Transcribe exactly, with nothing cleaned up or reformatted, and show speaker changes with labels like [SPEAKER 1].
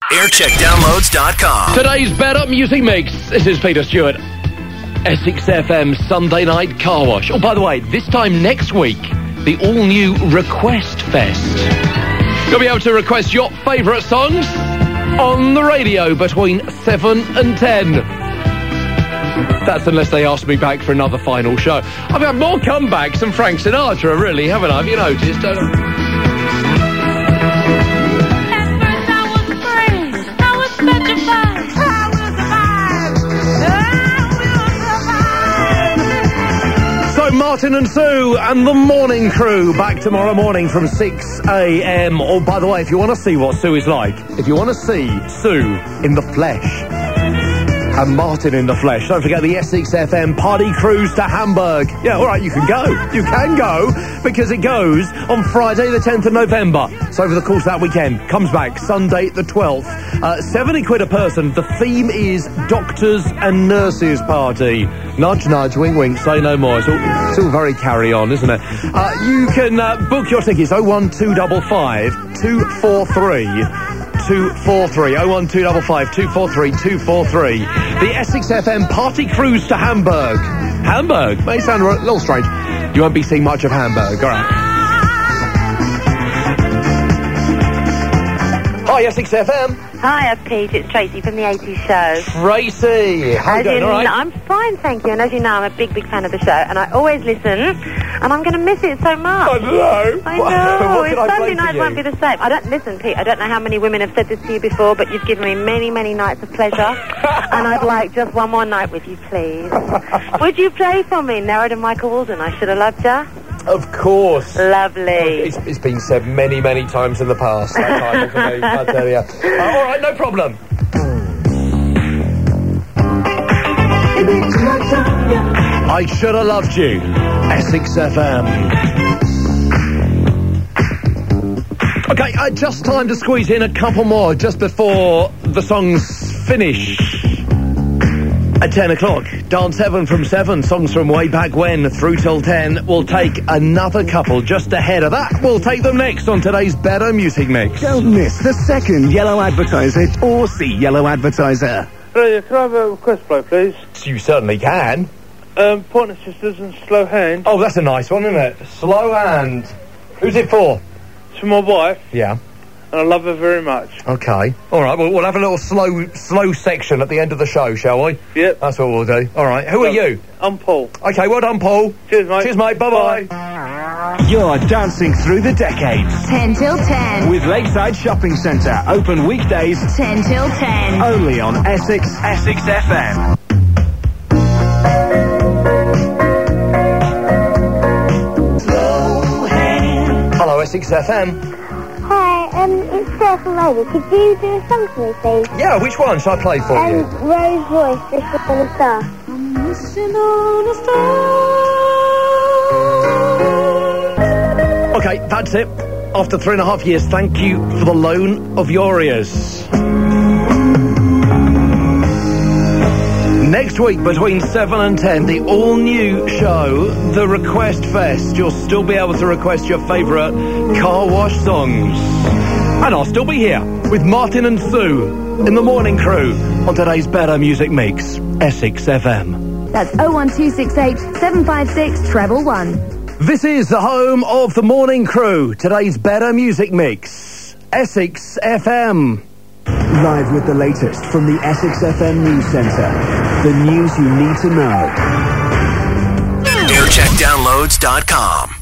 [SPEAKER 1] aircheck downloads dot com.
[SPEAKER 2] Today's Better Music Mix. This is Peter Stewart. Essex F M Sunday Night Car Wash. Oh, by the way, this time next week, the all-new Request Fest. You'll be able to request your favourite songs on the radio between seven and ten. That's unless they ask me back for another final show. I've had more comebacks than Frank Sinatra, really, haven't I? Have you noticed? Uh, Martin and Sue and the Morning Crew back tomorrow morning from six a.m. Oh, by the way, if you want to see what Sue is like, if you want to see Sue in the flesh and Martin in the flesh, don't forget the Essex F M Party Cruise to Hamburg. Yeah, all right, you can go. You can go because it goes on Friday the tenth of November. So over the course of that weekend, comes back Sunday the twelfth. Uh, seventy quid a person. The theme is Doctors and Nurses Party. Nudge, nudge, wink, wink, say no more. It's all, it's all very carry on, isn't it? Uh, you can uh, book your tickets oh one two five five two four three two four three oh one two five five two four three two four three. The Essex F M Party Cruise to Hamburg. Hamburg? May sound a little strange. You won't be seeing much of Hamburg, all right. Hi, Essex F M.
[SPEAKER 3] Hi, Pete. It's Tracy from the eighties show.
[SPEAKER 2] Tracy, how are you doing? All right?
[SPEAKER 3] I'm fine, thank you. And as you know, I'm a big, big fan of the show, and I always listen, and I'm going to miss it so much.
[SPEAKER 2] I know.
[SPEAKER 3] I know.
[SPEAKER 2] What, what
[SPEAKER 3] Sunday nights won't be the same. I don't listen, Pete. I don't know how many women have said this to you before, but you've given me many, many nights of pleasure, and I'd like just one more night with you, please. Would you play for me, Narrowed and Michael Walden? I should have loved you.
[SPEAKER 2] Of course.
[SPEAKER 3] Lovely.
[SPEAKER 2] It's, it's been said many, many times in the past. That title for me, I tell you. Uh, all right, no problem. I should have loved you. Essex F M. Okay, uh, just time to squeeze in a couple more just before the songs finish. At ten o'clock, Dance Heaven from seven, songs from way back when, through till ten. We'll take another couple just ahead of that. We'll take them next on today's Better Music Mix.
[SPEAKER 4] Don't miss the second Yellow Advertiser or see Yellow Advertiser.
[SPEAKER 5] Hello, can I have a request blow, please?
[SPEAKER 2] You certainly can.
[SPEAKER 5] Um, Pointer Sisters and Slow Hand.
[SPEAKER 2] Oh, that's a nice one, isn't it? Slow Hand. Who's it for?
[SPEAKER 5] It's for my wife.
[SPEAKER 2] Yeah.
[SPEAKER 5] And I love her very much.
[SPEAKER 2] Okay. All right, well, we'll have a little slow slow section at the end of the show, shall we?
[SPEAKER 5] Yep.
[SPEAKER 2] That's what we'll do. All right, who are you?
[SPEAKER 5] I'm Paul.
[SPEAKER 2] Okay, well done, Paul.
[SPEAKER 5] Cheers, mate.
[SPEAKER 2] Cheers, mate. Bye-bye.
[SPEAKER 5] Bye.
[SPEAKER 4] You're dancing through the decades.
[SPEAKER 6] ten till ten.
[SPEAKER 4] With Lakeside Shopping Centre. Open weekdays.
[SPEAKER 6] ten till ten.
[SPEAKER 4] Only on Essex, Essex F M.
[SPEAKER 2] Hello, Essex F M.
[SPEAKER 7] Hi, um, it's Sarah from Rover. Could you do a song for me, please?
[SPEAKER 2] Yeah, which one shall I play for
[SPEAKER 7] um,
[SPEAKER 2] you?
[SPEAKER 7] Rose Royce, Wishing on a Star. I'm wishing on a star.
[SPEAKER 2] Okay, that's it. After three and a half years, thank you for the loan of your ears. Next week, between seven and ten, the all-new show, The Request Fest. You'll still be able to request your favourite car wash songs. And I'll still be here with Martin and Sue in the Morning Crew on today's Better Music Mix, Essex F M.
[SPEAKER 6] That's oh one two six eight seven five six treble one.
[SPEAKER 2] This is the home of the Morning Crew, today's Better Music Mix, Essex F M.
[SPEAKER 4] Live with the latest from the Essex F M News Centre. The news you need to know.
[SPEAKER 1] aircheck downloads dot com.